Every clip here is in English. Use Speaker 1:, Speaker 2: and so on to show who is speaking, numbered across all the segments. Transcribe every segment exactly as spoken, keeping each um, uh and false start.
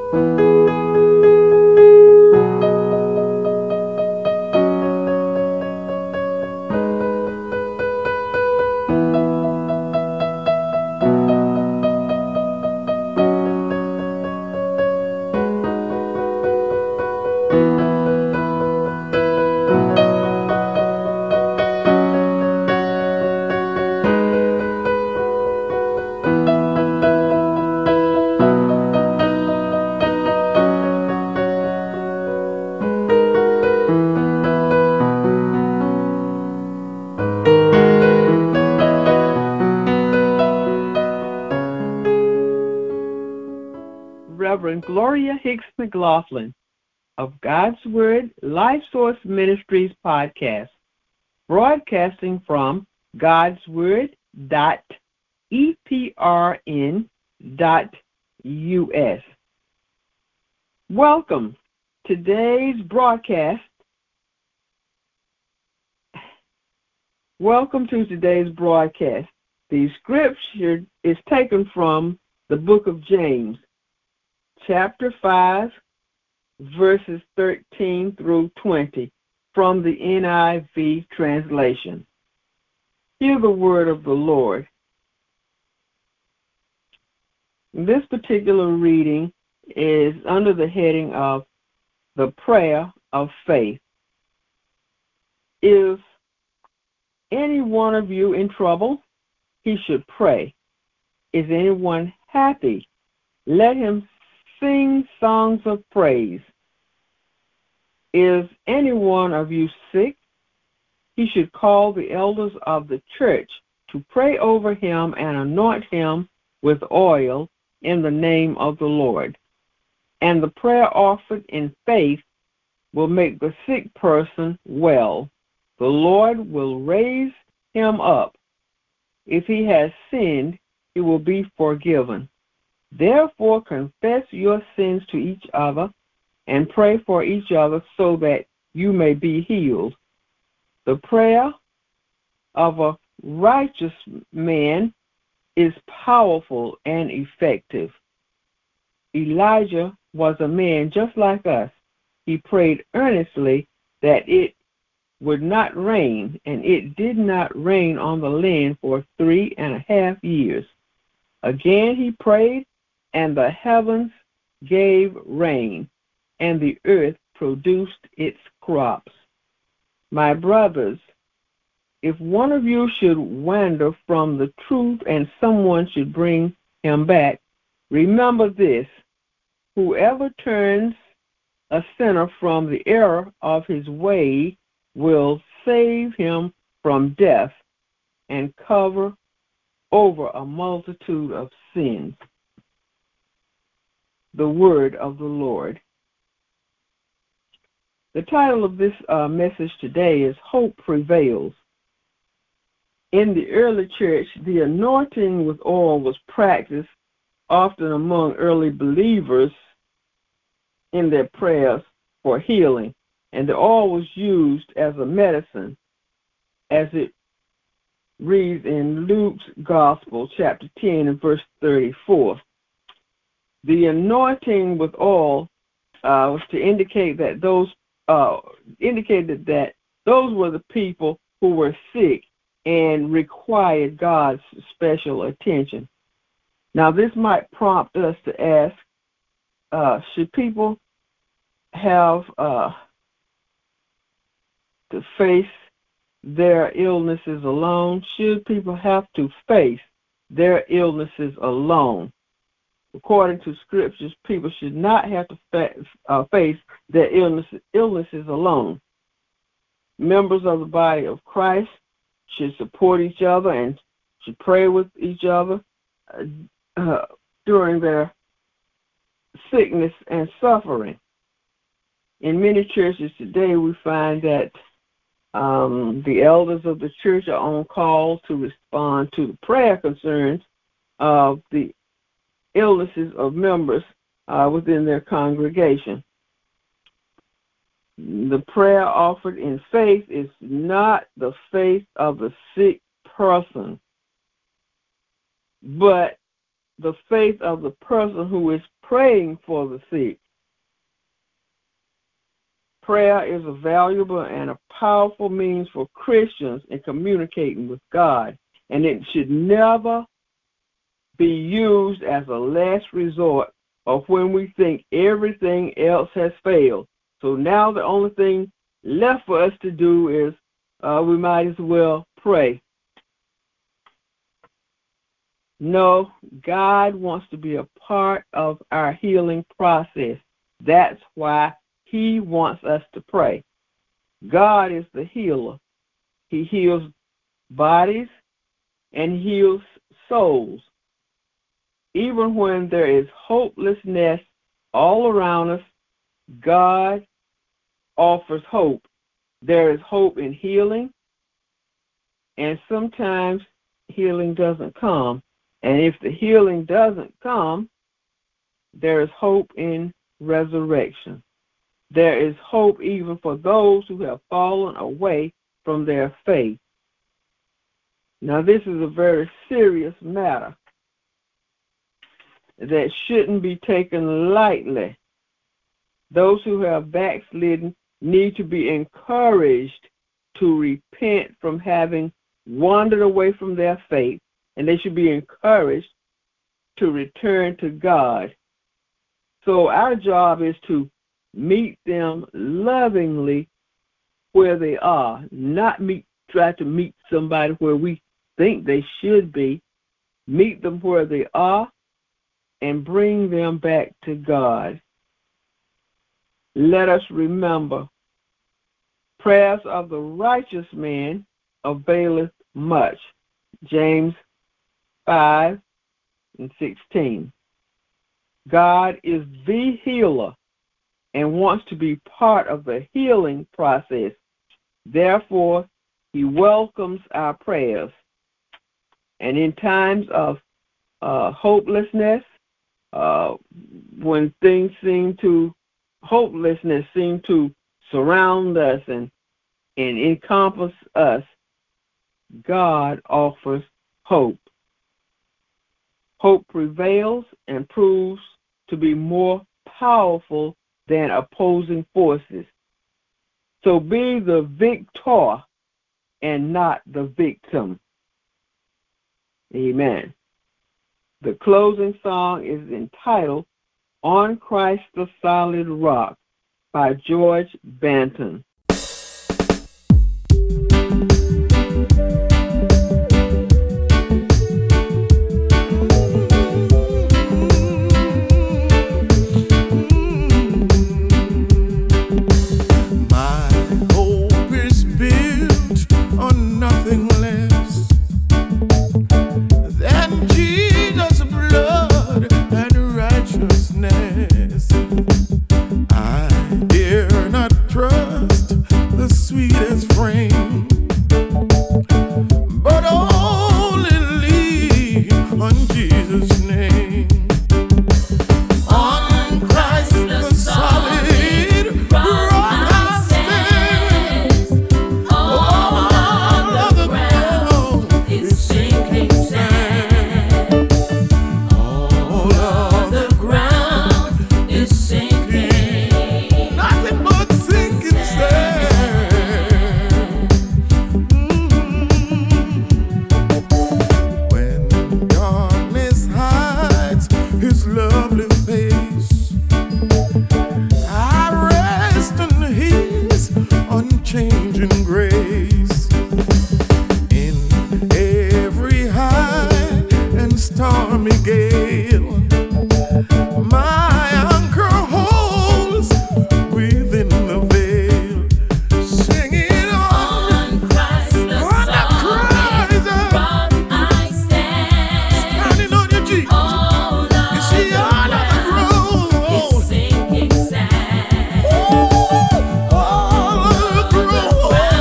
Speaker 1: Reverend Gloria Hicks McLaughlin of God's Word Life Source Ministries podcast, broadcasting from God's Word dot E P R N dot U S. Welcome. Today's broadcast. Welcome to today's broadcast. The scripture is taken from the book of James, chapter five, verses thirteen through twenty, from the N I V translation. Hear the word of the Lord. This particular reading is under the heading of the prayer of faith. If any one of you in trouble, he should pray. Is anyone happy? Let him sing songs of praise. Is any one of you sick? He should call the elders of the church to pray over him and anoint him with oil in the name of the Lord. And the prayer offered in faith will make the sick person well. The Lord will raise him up. If he has sinned, he will be forgiven. Therefore, confess your sins to each other and pray for each other so that you may be healed. The prayer of a righteous man is powerful and effective. Elijah was a man just like us. He prayed earnestly that it would not rain, and it did not rain on the land for three and a half years. Again he prayed, and the heavens gave rain, and the earth produced its crops. My brothers, if one of you should wander from the truth and someone should bring him back, remember this: whoever turns a sinner from the error of his way will save him from death and cover over a multitude of sins. The word of the Lord. The title of this uh, message today is Hope Prevails. In the early church, the anointing with oil was practiced often among early believers in their prayers for healing, and the oil was used as a medicine, as it reads in Luke's Gospel, chapter ten, and verse thirty-four. The anointing with oil uh, was to indicate that those uh, indicated that those were the people who were sick and required God's special attention. Now, this might prompt us to ask, uh, should people have uh, to face their illnesses alone? Should people have to face their illnesses alone? According to scriptures, people should not have to fa- uh, face their illness, illnesses alone. Members of the body of Christ should support each other and should pray with each other uh, uh, during their sickness and suffering. In many churches today, we find that um, the elders of the church are on call to respond to the prayer concerns of the illnesses of members uh, within their congregation. The prayer offered in faith is not the faith of the sick person, but the faith of the person who is praying for the sick. Prayer is a valuable and a powerful means for Christians in communicating with God, and it should never be used as a last resort or when we think everything else has failed. So now the only thing left for us to do is uh, we might as well pray. No, God wants to be a part of our healing process. That's why He wants us to pray. God is the healer. He heals bodies and heals souls. Even when there is hopelessness all around us, God offers hope. There is hope in healing, and sometimes healing doesn't come. And if the healing doesn't come, there is hope in resurrection. There is hope even for those who have fallen away from their faith. Now, this is a very serious matter that shouldn't be taken lightly. Those who have backslidden need to be encouraged to repent from having wandered away from their faith, and they should be encouraged to return to God. So our job is to meet them lovingly where they are, not meet, try to meet somebody where we think they should be. Meet them where they are and bring them back to God. Let us remember, prayers of the righteous man availeth much. James five and sixteen. God is the healer and wants to be part of the healing process. Therefore, He welcomes our prayers. And in times of uh, hopelessness, uh, when things seem to, hopelessness seem to surround us and, and encompass us, God offers hope. Hope prevails and proves to be more powerful than opposing forces. So be the victor and not the victim. Amen. The closing song is entitled On Christ the Solid Rock by George Banton.
Speaker 2: Oh,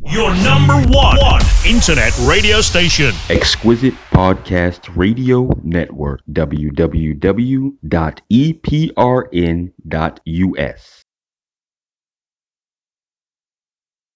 Speaker 2: Your number one, one internet radio station.
Speaker 3: Exquisite Podcast Radio Network. w w w dot e p r n dot u s.